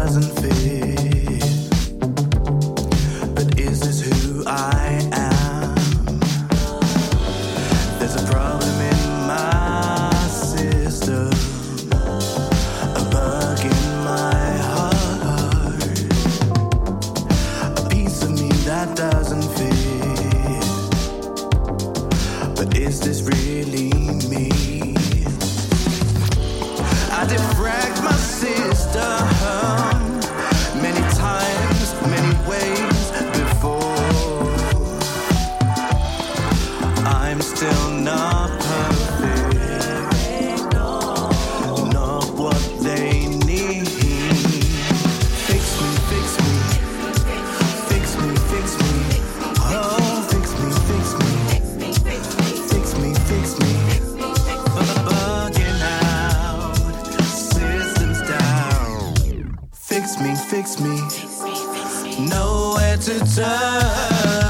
doesn't fit. But is this who I am? There's a problem in my system, a bug in my heart, a piece of me that doesn't fit. But is this really me? I defragged my system many times, many ways before. I'm still not perfect, not what they need. Fix me, fix me, fix me, fix me. Oh, fix me, fix me, fix me, fix me. Bugging out, systems down. Fix me, fix me, nowhere to turn.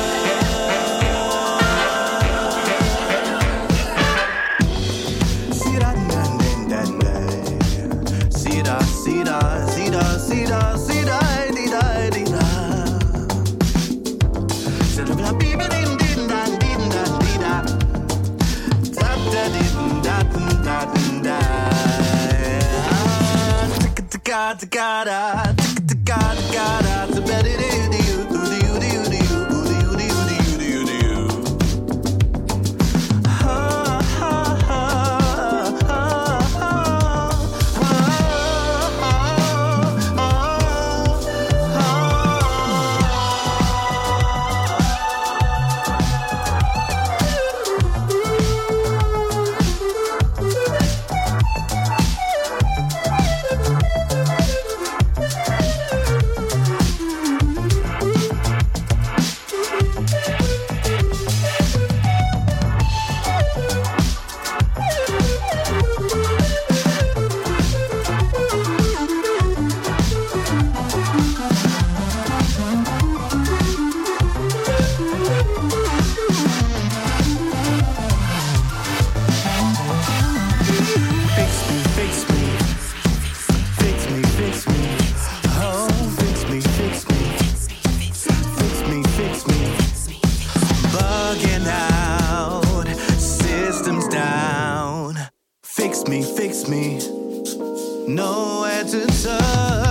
Fix me, nowhere to turn.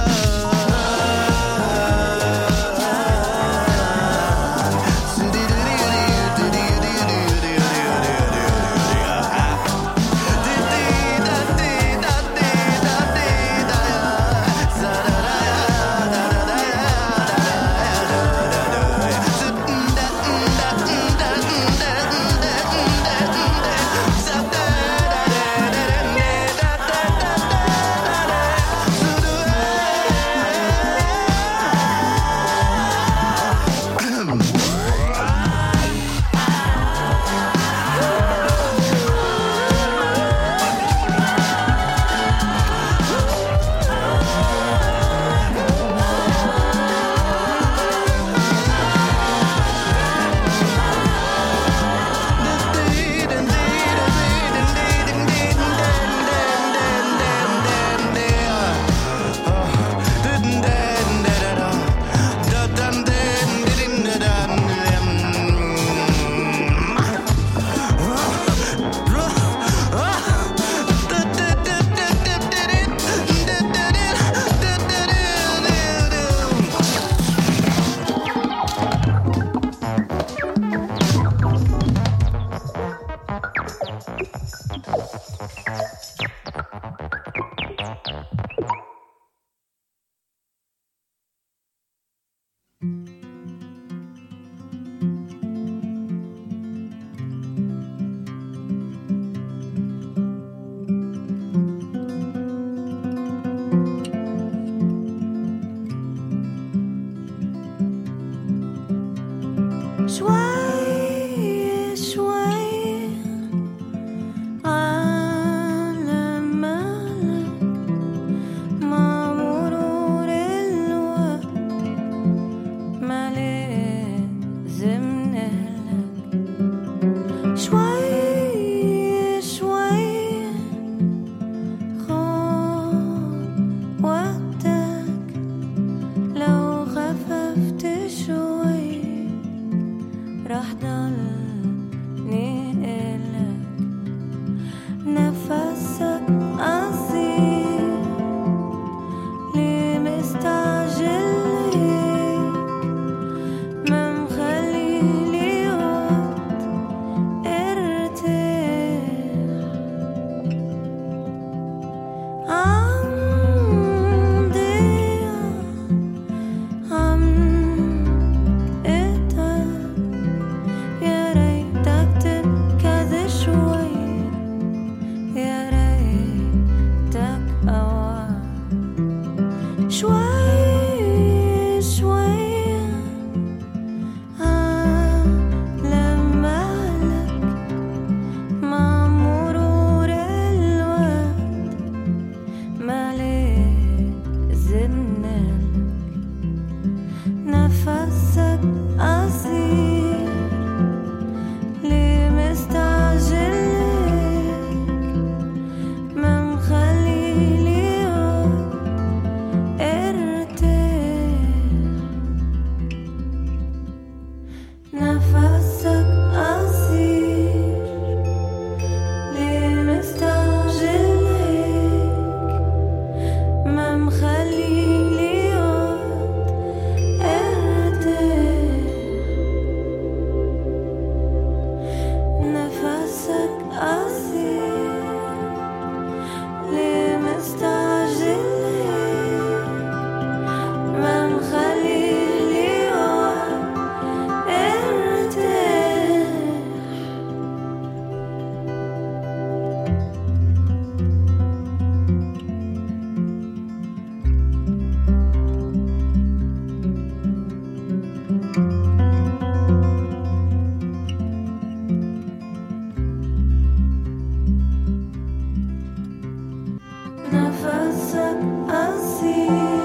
نفسك أسير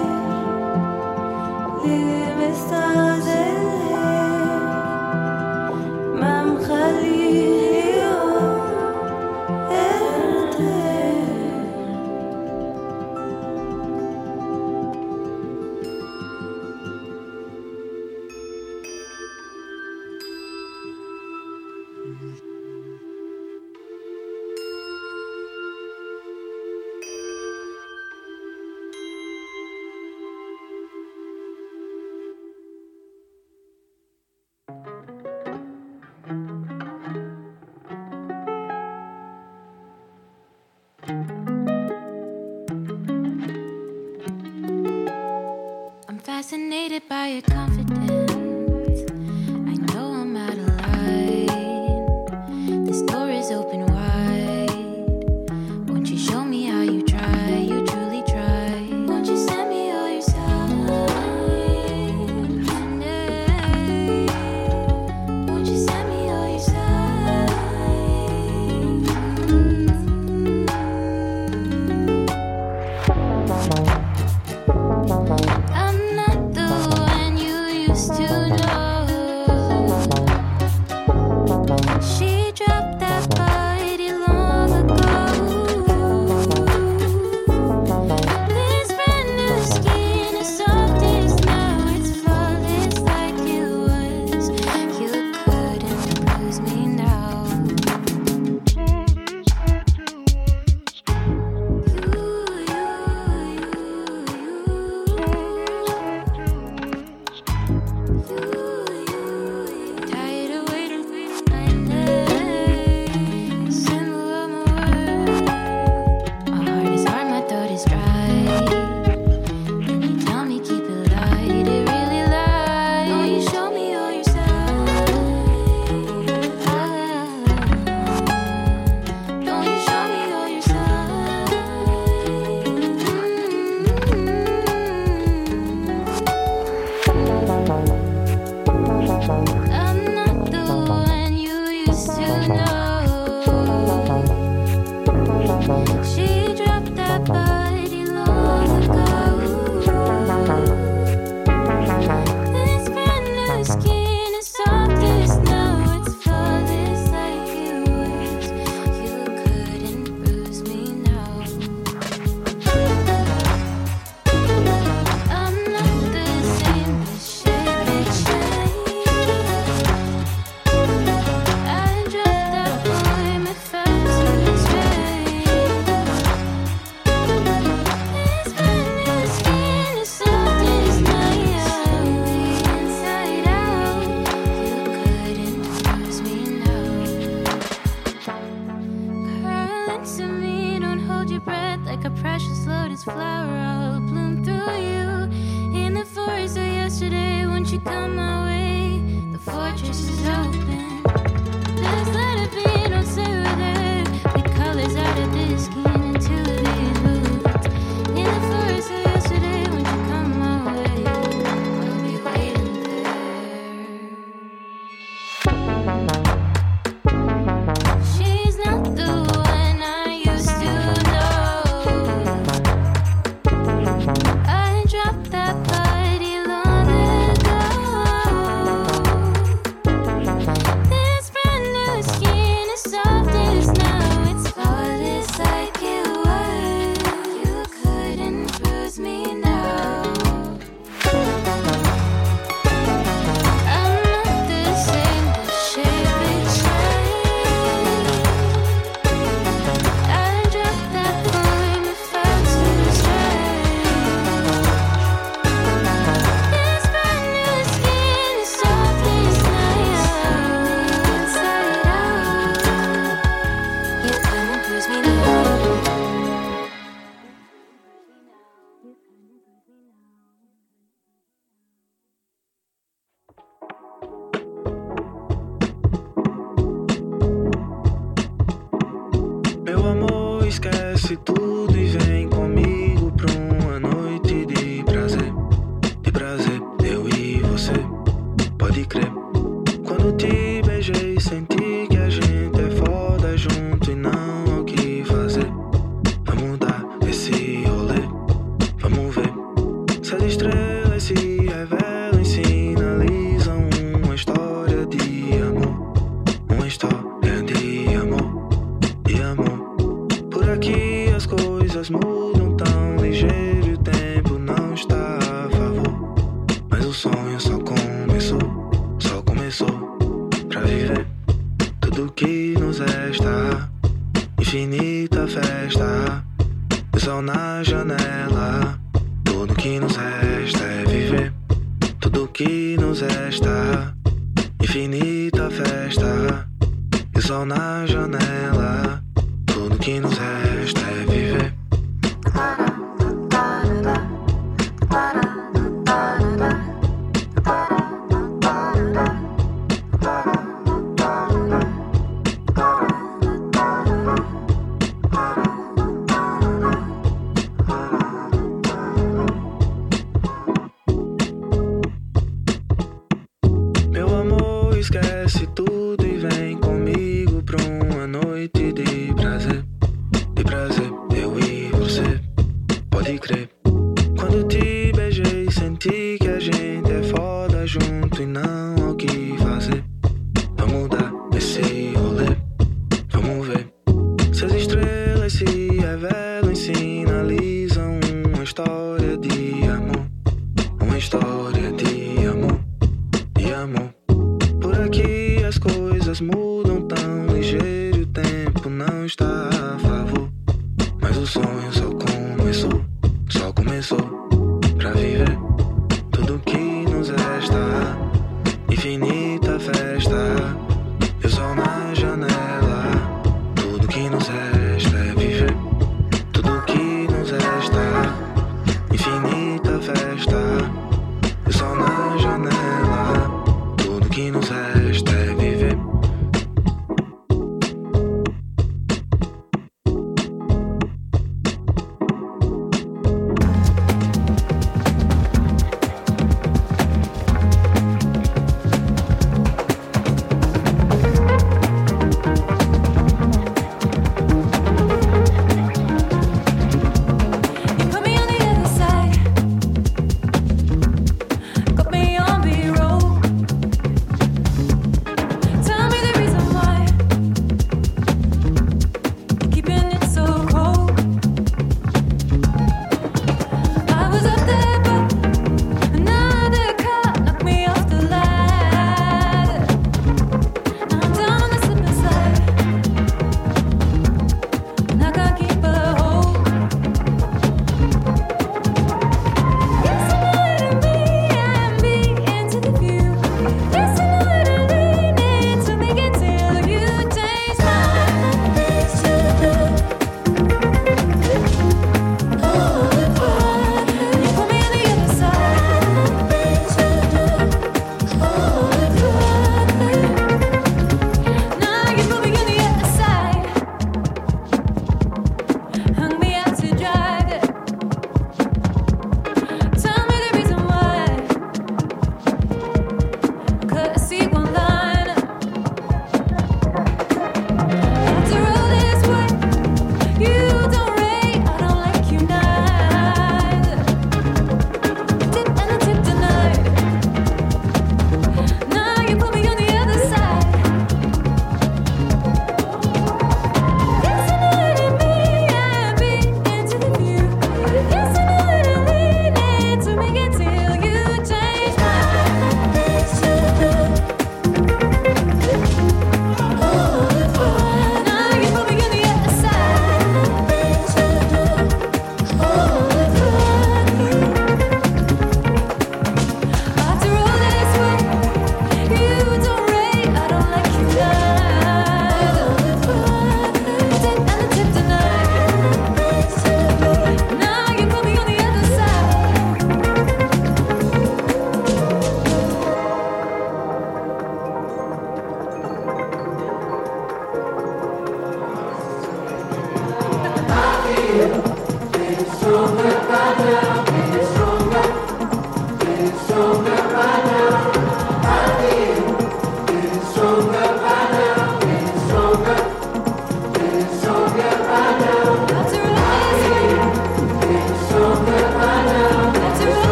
ليه مستعجل ما مخليه ارتاح I'm fascinated by your confidence. I know I'm out of line. This door is open wide. Won't you show me how you try? You truly try. Won't you send me all your signs? Won't you send me all your signs? I'm not the one you used to know. She dropped that body long ago. This brand new skin is soft as now. It's flawless like it was. You couldn't lose me now. Tired of waiting for my name. Symbol of my world. My heart is hard, my throat is dry. Then you tell me keep it light, it really lies. Don't you show me all your signs? Don't you show me all your signs? I'm not the one you used to know. She dropped that body long ago. This brand new skin is soft as now. It's flawless like it was. You couldn't bruise me now. I'm not the same, but shape it change. I dropped that boy, my fast was rain. This brand new skin is soft as now. Inside out, you couldn't lose me now. Curl into me, don't hold your breath like a precious lotus flower. I'll bloom through you in the forest of yesterday. Won't you come my way? The fortress is open. Just let it be, don't say we're there. Pick colors out of this skin into these boots. In the forest of yesterday, won't you come my way? I'll be waiting there. She's not the one I used to know. I dropped that body long ago. This brand new skin is soft as now. It's flawless like it was. You couldn't bruise me now. I'm not the same, but shape it change. I dropped that boy, my fast was rain. This brand new skin is soft as now. Inside out, you couldn't bruise me now. Meu amor, esquece tudo e vem comigo pra uma noite de prazer. De prazer, eu e você, pode crer. Quando te beijei, senti que a gente é foda junto e não há o que fazer. Vamos dar esse coisas mudam tão ligeiro e o tempo não está a favor. Mas o sonho só começou pra viver tudo que nos resta. Infinita festa, o sol na janela. Tudo que nos resta é viver tudo que nos resta. Infinita festa, o sol na janela. Tudo que nos resta é viver. Meu amor, esquece tudo e vem comigo pra uma noite de prazer. De prazer, eu e você, pode crer. Quando te beijei, senti que a gente é foda junto e não há o que fazer. Vamos dar esse rolê, vamos ver se as estrelas se revelam e sinalizam uma história de amor. Uma história de amor, de amor. Por aqui as coisas mudam tão ligeiro e o tempo não está a favor. Mas o sonho só começou pra viver tudo que nos resta. Infinita festa, e o sol na janela. Tudo que nos resta é viver tudo que nos resta. Infinita festa, e o sol na janela. Tudo que nos resta é viver.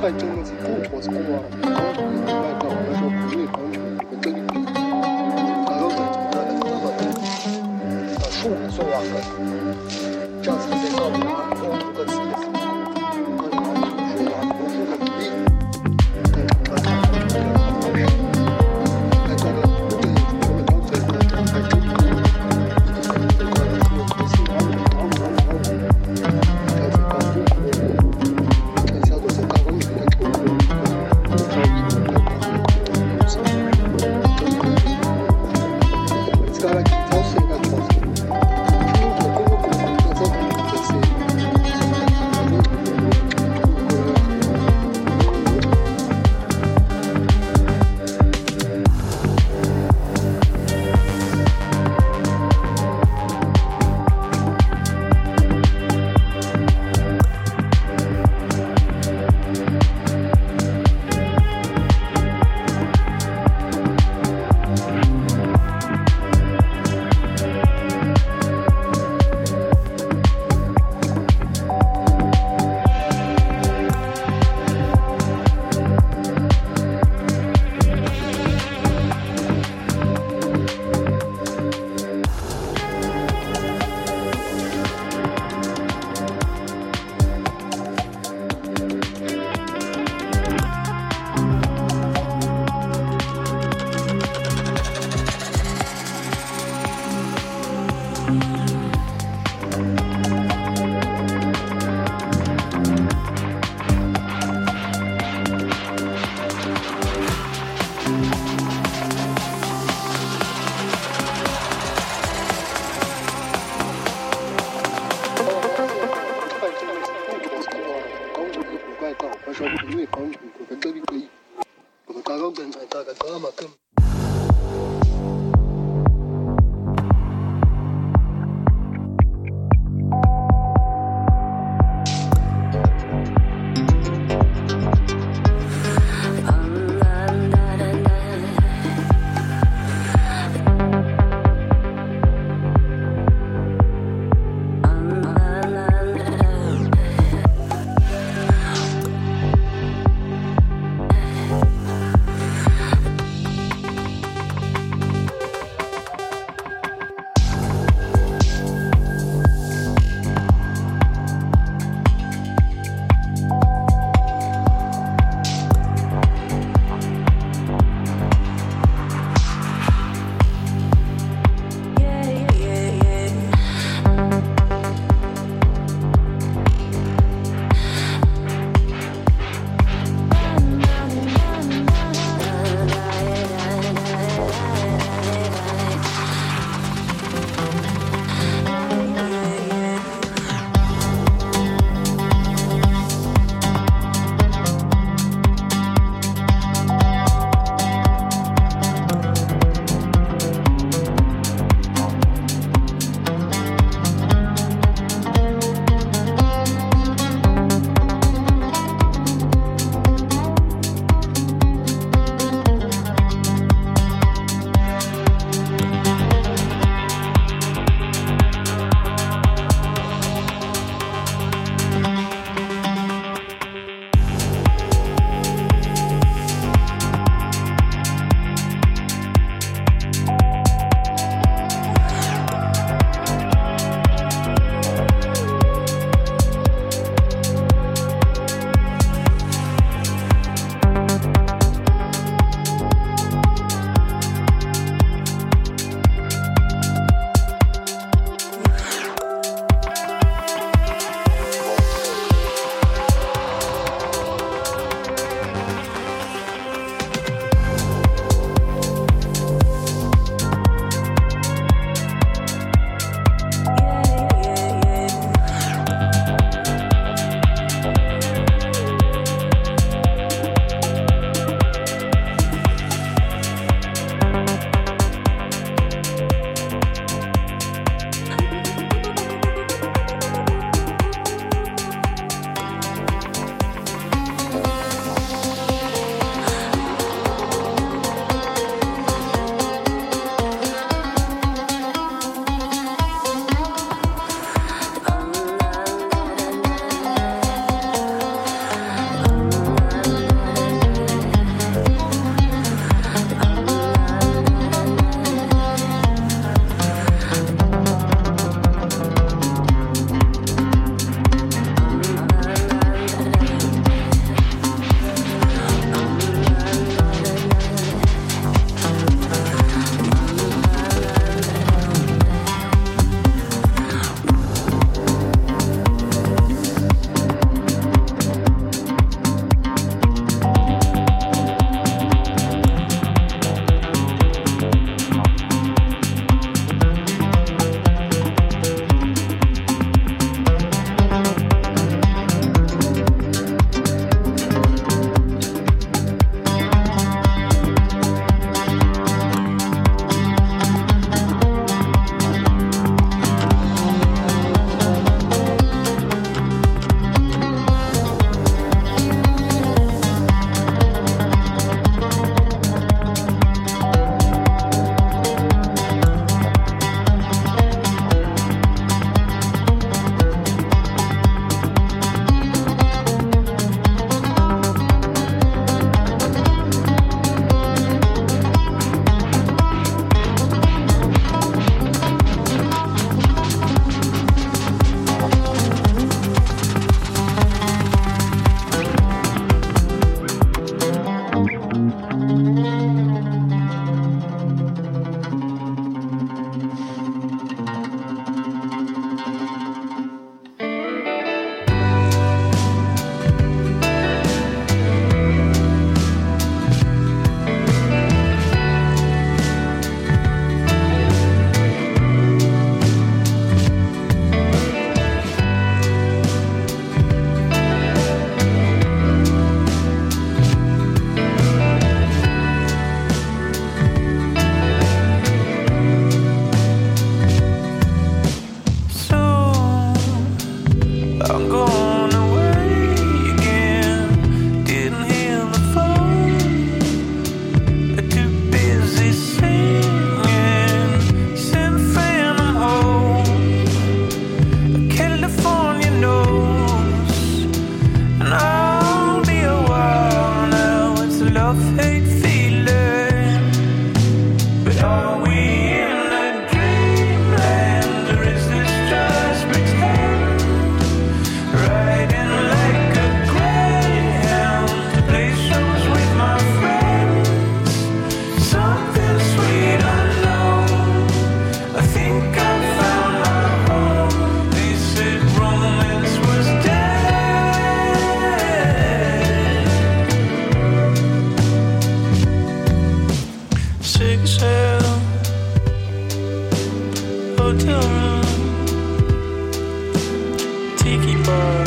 反正是不拖是过啊，外告那说不对方跟这里，大家在这个数说话个，这样子在告诉他，我个词的事情，我说话不是个比，他在这个 I'm going away again. Didn't hear the phone. Too busy singing. Send Phantom home. California knows. And I'll be a while now. It's a love-hate feeling. But are we in a dreamland? Or is this just pretend? Riding like a greyhound to play shows with my friends. Something sweet unknown. I think I found my home. They said romance was dead. 6L hotel room, tiki bar.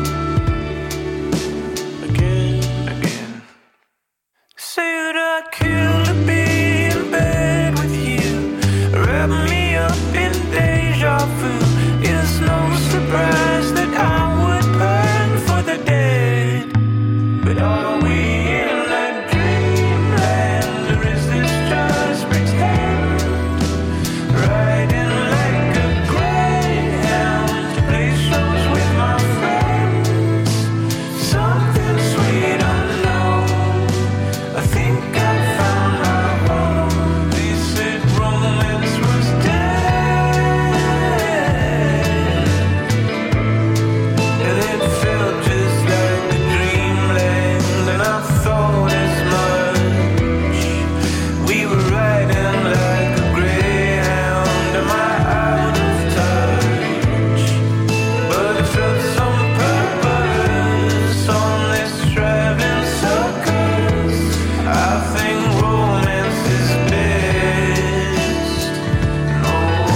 Again. Say that I'd kill to be in bed with you. Wrap me up in deja vu. It's no surprise that I would burn for the dead. But are we in a dreamland? Or is this just pretend? Riding like a greyhound to play shows with my friends. Something sweet unknown. I think I found my home. They said romance was dead. And it felt just like the dreamland. And I thought as much. We were riding like a greyhound. Am I out of touch? But it felt some purpose on this traveling circus. I think romance is best. No.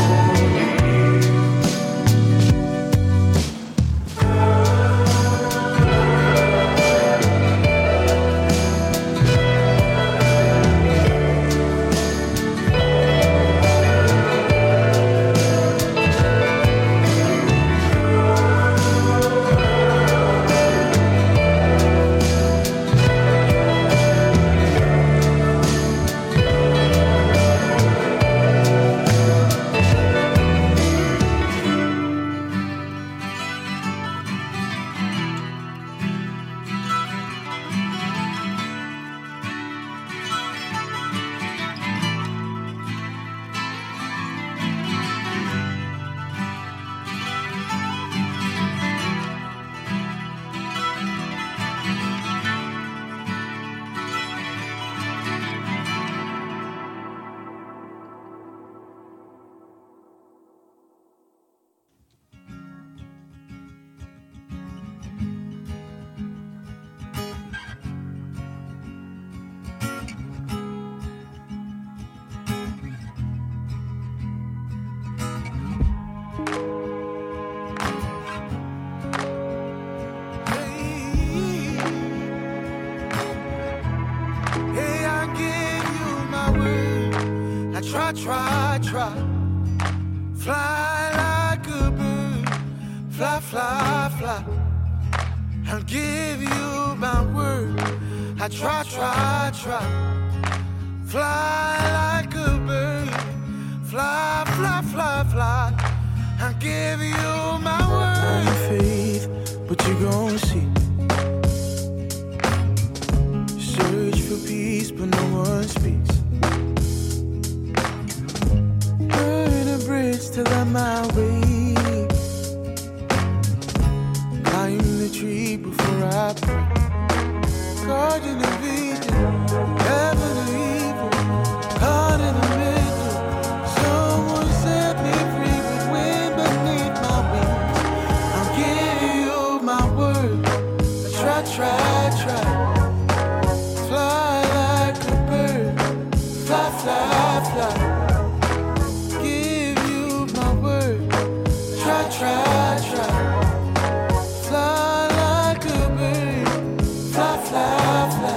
Hey, I give you my word. I try. Fly like a bird. Fly. I'll give you my word. I try. Fly like a bird. Fly. I'll give you my word. Only faith, but you gon' see. Search for peace, but no one speaks. Burn a bridge till I'm out way. Climb the tree before I pray. Guardian of vision, heaven or evil, caught in the middle. Someone set me free with wind beneath my wings. I'll give you my word. I try. Fly like a bird. Fly. Give you my word. Try. Fly like a bird. Fly.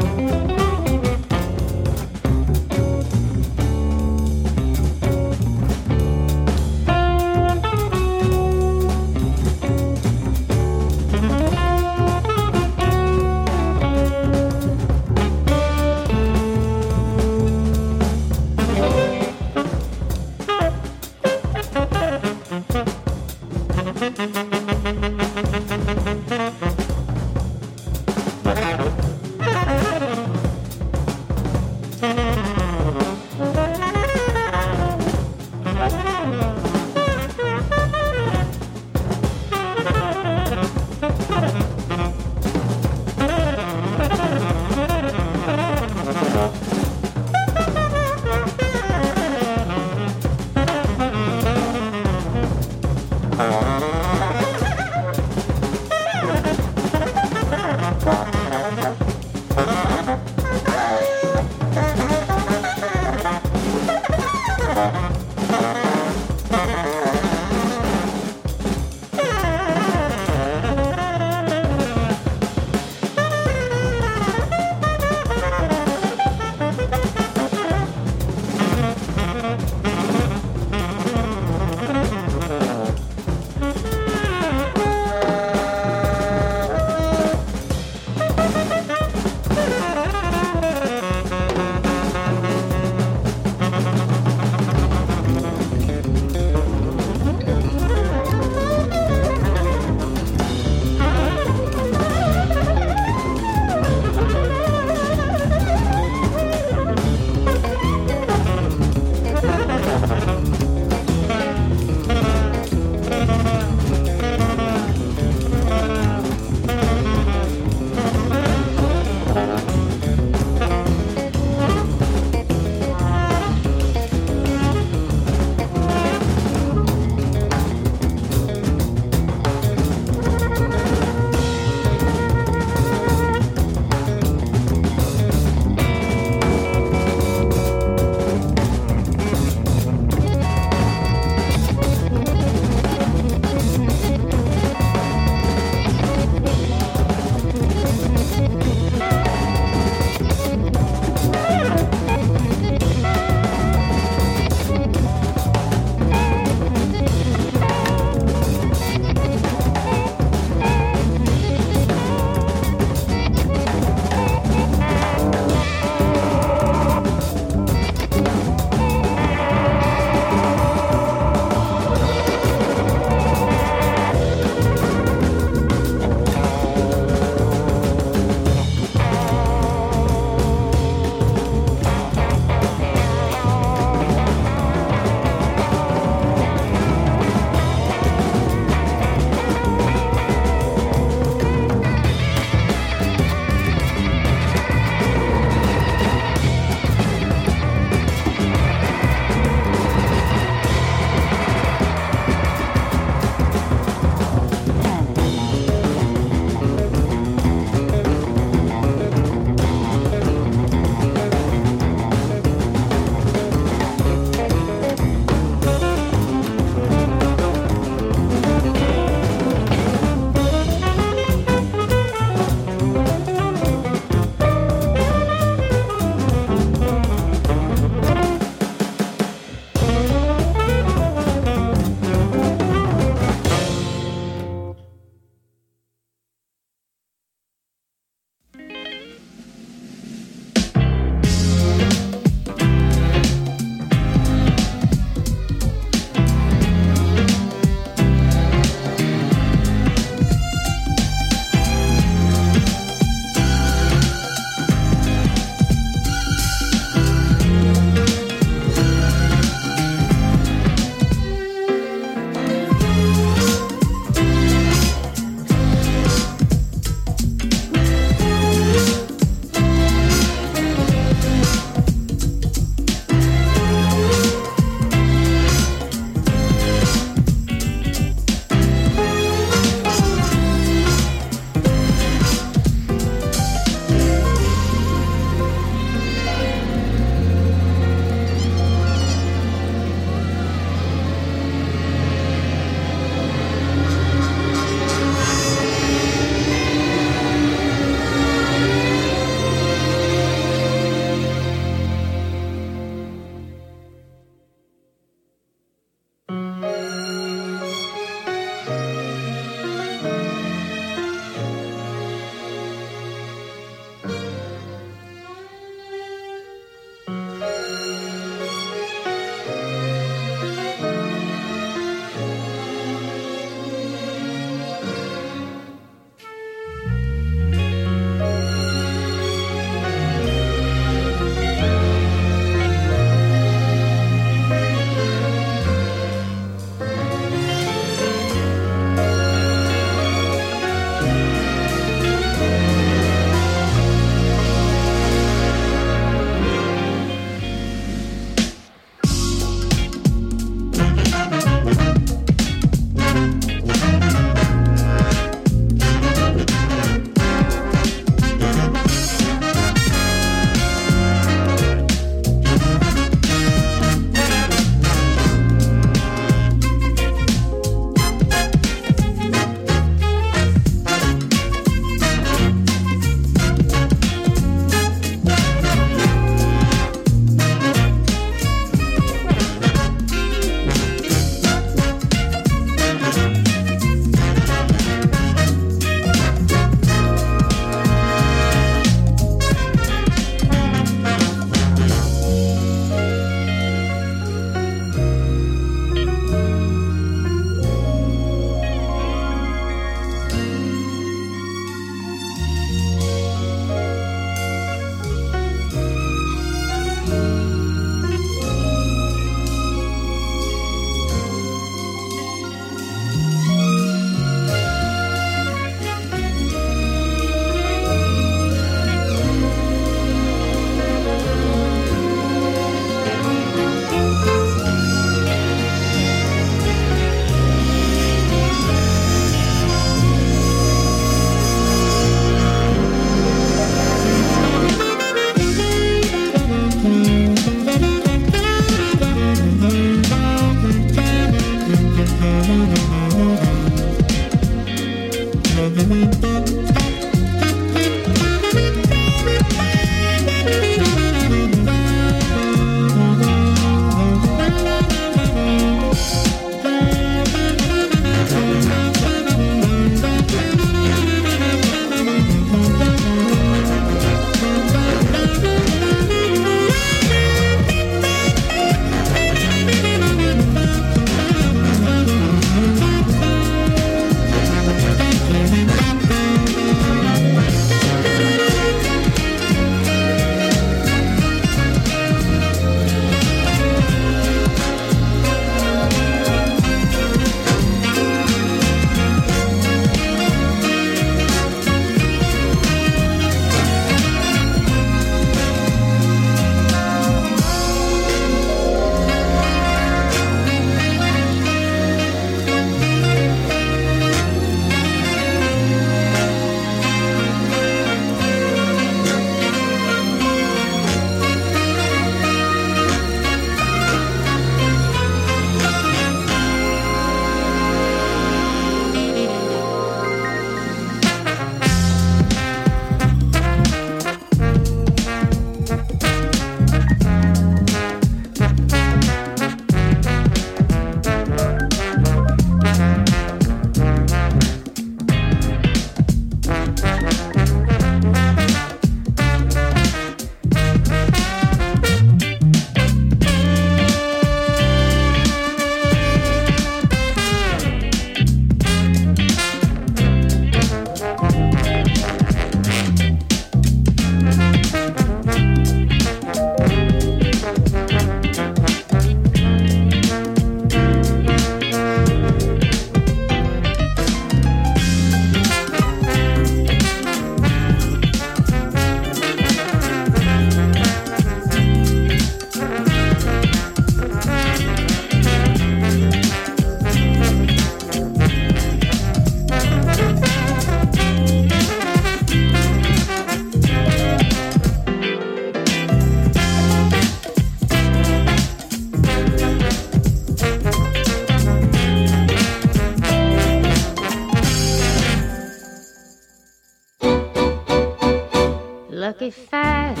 Lucky five,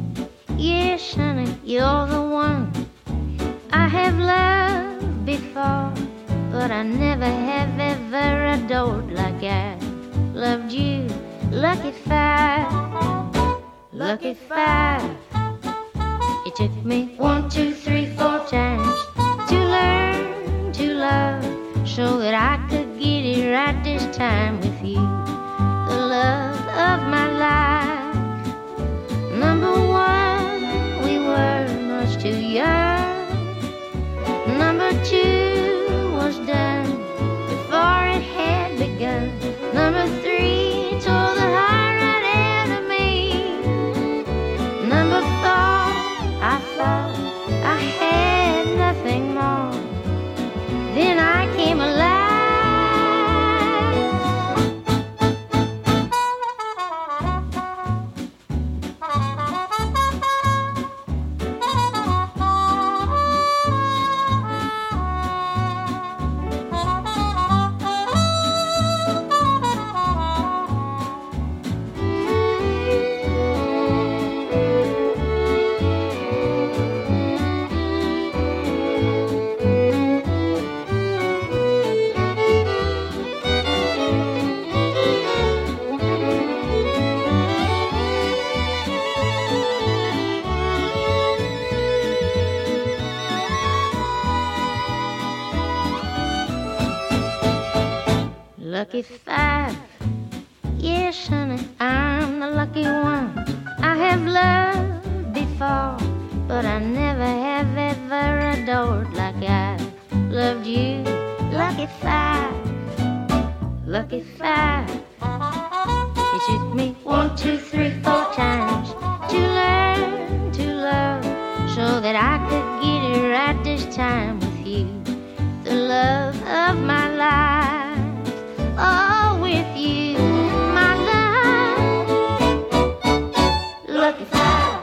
yes, honey, you're the one I have loved before, but I never have ever adored like I loved you. Lucky five, lucky five. It took me 1, 2, 3, 4 times to learn to love, so that I could get it right this time with you, the love of my life. Number one, we were much too young. Number two was done before it had begun. Number three tore the heart right out of me. Number four, I thought I had nothing more. Then I came alive. Lucky five, yes, honey, I'm the lucky one. I have loved before, but I never have ever adored like I loved you. Lucky five, lucky five. It took me 1, 2, 3, 4 times to learn to love, so that I could get it right this time with you, the love of my life. Oh, with you, my love. Lucky five.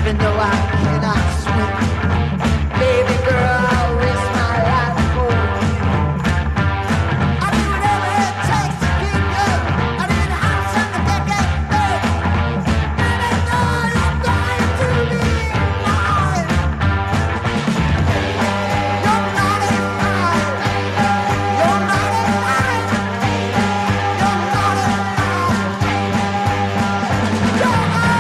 even though I cannot swim. Baby girl, I'll risk my life for you. I'll do whatever it takes to keep you. I need a house on the deck and bed. Baby girl, you're going to be mine. You're not in mine. You're not in mine. You're not in mine. You're all mine.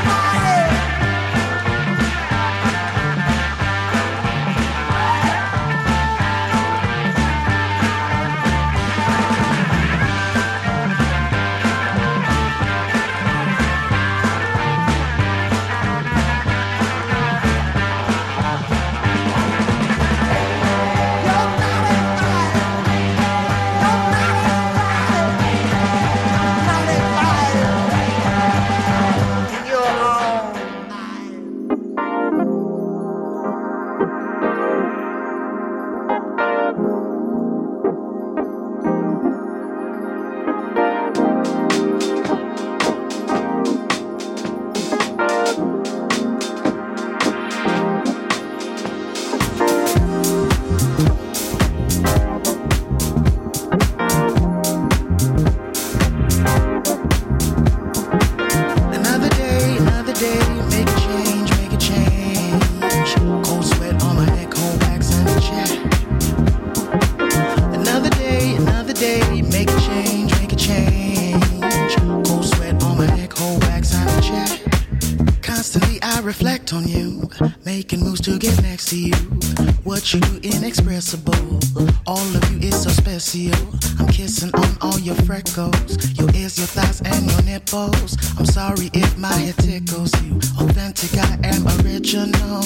Another day, make a change, make a change. Cold sweat on my neck, cold wax and a check. Another day, make a change, make a change. Cold sweat on my neck, cold wax and a check. Constantly I reflect on you, making moves to get next to you. What you do inexpressible, all of you is so special. I'm kissing on all your freckles, your ears, your thighs, and your nipples. I'm sorry if my head tickles you. Authentic, I am original.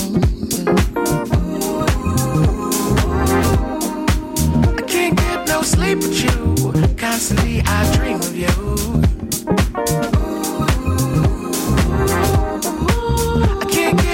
I can't get no sleep with you. Constantly I dream of you.